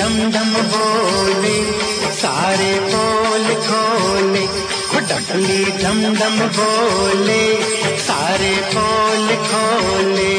डम डम बोले, सारे पोल खोले। डफली डम डम बोले, सारे पोल खोले।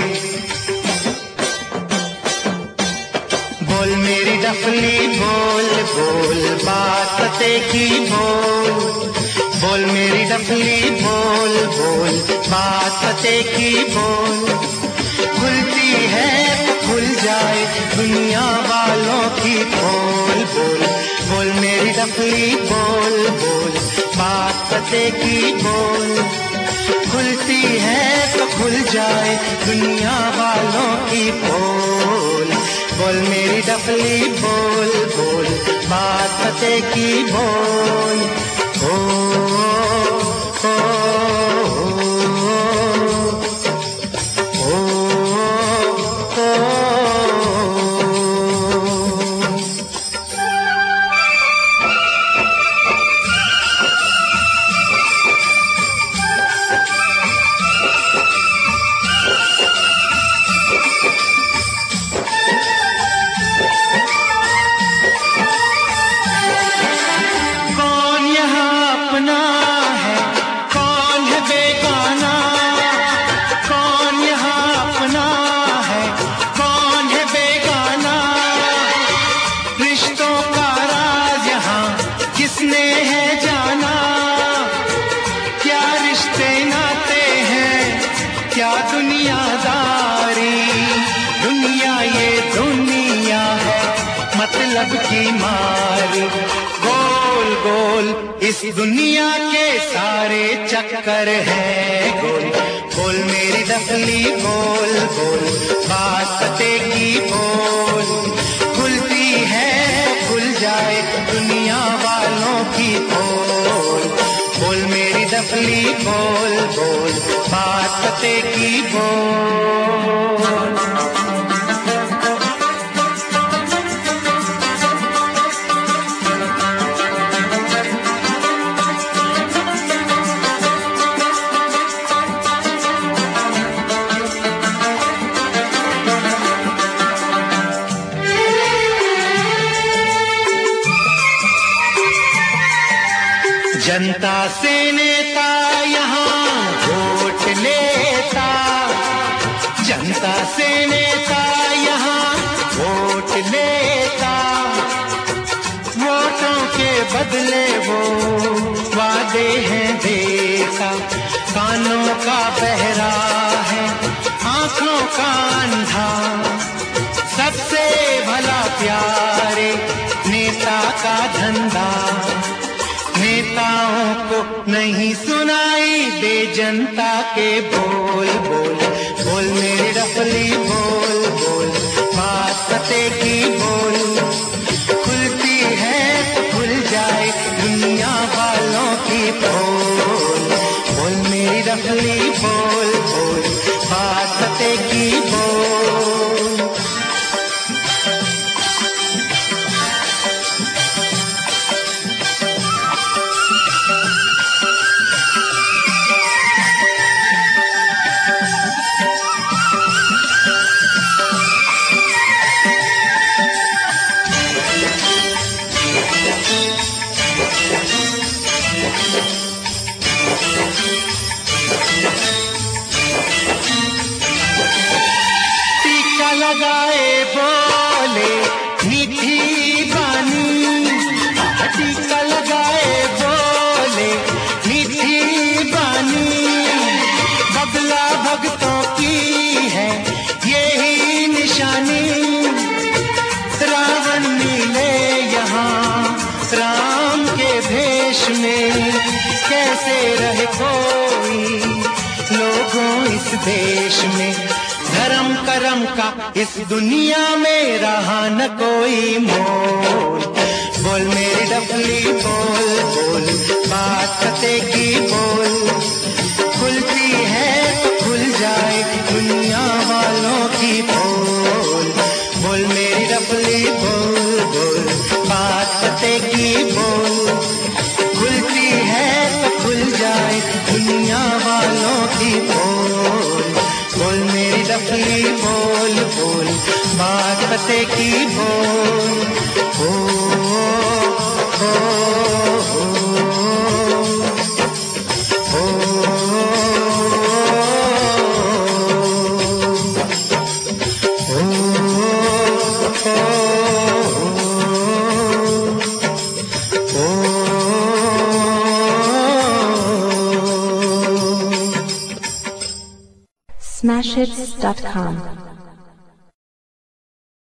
बोल मेरी डफली बोल, बोल बात फतेह की बोल। बोल मेरी डफली बोल, बोल बात फतेह की बोल। खुलती है तो खुल जाए दुनिया वालों की पोल। बोल बोल मेरी डफली बोल, बोल बात फतेह की बोल। खुलती है तो खुल जाए दुनिया वालों की पोल। बोल मेरी डफली बोल, बोल बात फतेह की बोल। ओ, ओ, ओ, ओ, क्या दुनियादारी, दुनिया ये दुनिया है मतलब की मारी। गोल गोल इस दुनिया के सारे चक्कर है गोल। बोल मेरी डफली बोल, बोल बात फतेह की बोल। खुलती है खुल जाए दुनिया वालों की पोल। बोल मेरी डफली बोल, बोल बात फतेह की बोल। जनता से नेता यहाँ वोट लेता, जनता से नेता यहाँ वोट लेता। वोटों के बदले वो वादे हैं देता। कानों का बहरा है आंखों का अंधा, सबसे भला प्यारे नेता का धंधा। नेताओं को नहीं सुनाई दे जनता के बोल। बोल बोल मेरी डफली बोल, बोल बात फतेह की बोल। खुलती है तो खुल जाए दुनिया वालों की पोल। बोल मेरी डफली बोल, बोल बात फतेह की बोल। टीका लगाए बोले मीठी बानी, टीका लगाए बोले मीठी बानी। बदला भक्तों की है यही निशानी। रावण मिले यहाँ राम के भेष में, कैसे रहे कोई लोगों इस देश में। धर्म करम का इस दुनिया में रहा न कोई मोल। बोल मेरी डफली बोल, बोल बात फतेह की बोल। खुलती है तो खुल जाए दुनिया वालों की पोल। बोल मेरी डफली बोल, बोल बात फतेह की बोल। खुलती है तो खुल जाए दुनिया वालों की पोल। बोल मेरी डफली बोल, बोल बात फतेह की बोल। Smashhits.com